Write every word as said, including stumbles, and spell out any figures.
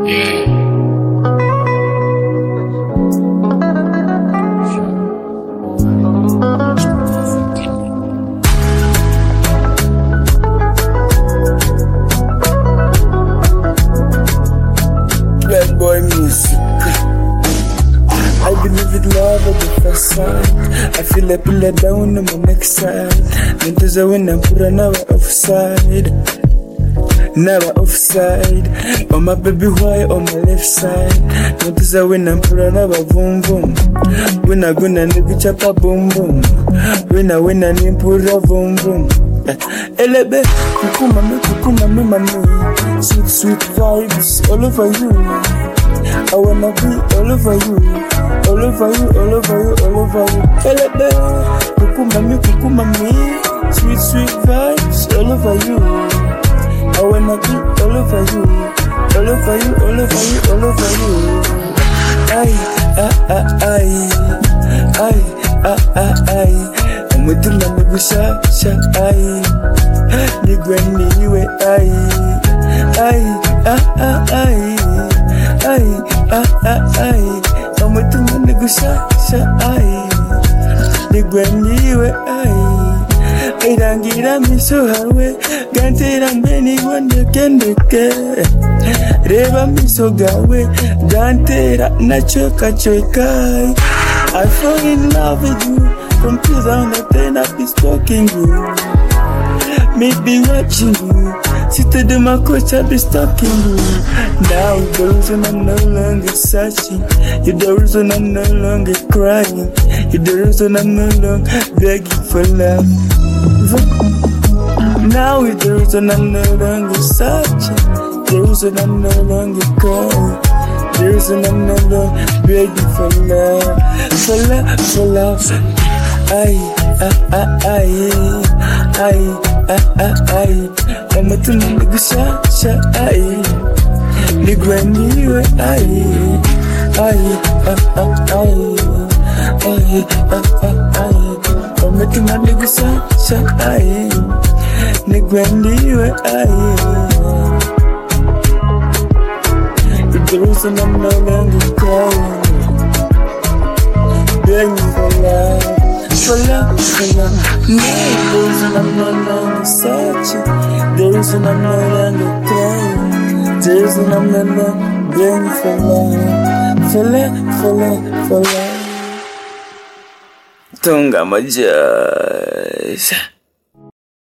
Red boy music. I believe in love at the first sight. I feel like pull down on my next side. Then to when I'm put another offside. Never offside. On my baby white on my left side. Notice that when I'm put another boom boom. When I gonna nigga chop a boom boom. When I win I need put a boom boom. Elebe, kukuma me, kukuma me manu. Sweet, sweet vibes all over you. I wanna be all over you. All over you, all over you, all over you. Elebe, kukuma me, kukuma me. Sweet, sweet vibes all over you. I wanna be all over you. All over you, all over you, all over you. Ay, ah, ah, ay. Ay, ah, ah, ay. Mutula nigusha sha ay nigweni iwe ay ay ah ah ay ay ah ah ay mutula nigusha sha ay nigweni iwe ay irangira miso hawe gantera mbeni wonde kendeke reba miso gawe gantera nachoka chokai. I fall in love with you. From two thousand ten I've been stalking you. Maybe watching you. Seated in my coach I've been stalking you. Now the reason I'm no longer searching. You're the reason I'm no longer crying. You're the reason I'm no longer begging for love. Now you're the reason I'm no longer searching. The reason I'm no longer crying. The reason I'm no longer begging for love. For love, for love. Ay, ah, ah, ay, ay, ah, ah, ay. I'm a tuna nigga sha, ay. Nigweni we, ay, ay, ah, ah, ay, ay, ah, ah, ay. I'm a tuna nigga sha, ay. Nigweni we, ay. It's the reason I'm no longer crying. Begging for love. For love, for love. The reason I'm no longer searching. The reason I'm no longer crying. The reason I'm no longer begging for love. For love, for love, for love. Tunga majas.